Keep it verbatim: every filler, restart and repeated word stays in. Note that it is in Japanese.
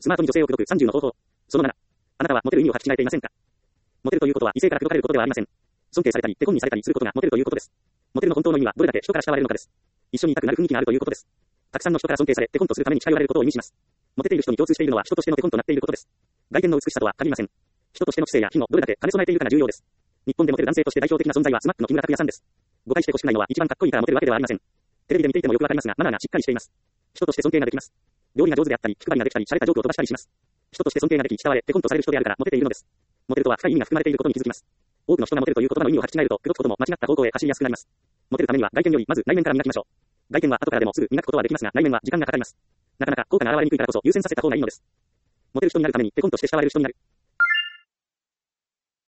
スマートに女性を口説くさんじゅうの方法。そのなな。あなたはモテる意味を履き違えていませんか？モテるということは異性から口説かれることではありません。尊敬されたり、手本にされたりすることがモテるということです。モテるの本当の意味はどれだけ人から慕われるのかです。一緒にいたくなる雰囲気があるということです。たくさんの人から尊敬され、手本とするために近寄られることを意味します。モテている人に共通しているのは人としての手本となっていることです。外見の美しさとは限りません。人としての知性や機能、どれだけ兼ね備えているかが重要です。日本でモテる男性として代表的な存在はスマップの木村拓哉さんです。誤解してほしくないのは一番かっこいいからモテるわけではありません。テレビで見ていてもよくわかりますが、マナーがしっかりしています。人として尊敬ができます。料理が上手であったり、気配りができたり、洒落たジョークを飛ばしたりします。人として尊敬ができ、慕われ、手本とされる人であるからモテているのです。モテるとは深い意味が含まれていることに気づきます。多くの人がモテるという言葉の意味を履き違えると、口説くことも間違った方向へ走りやすくなります。モテるためには外見よりまず内面から磨きましょう。外見は後からでもすぐ磨くことはできますが、内面は時間がかかります。なかなか効果が現れにくいからこそ優先させた方がいいのです。モテる人になるために手本として慕われる人になる。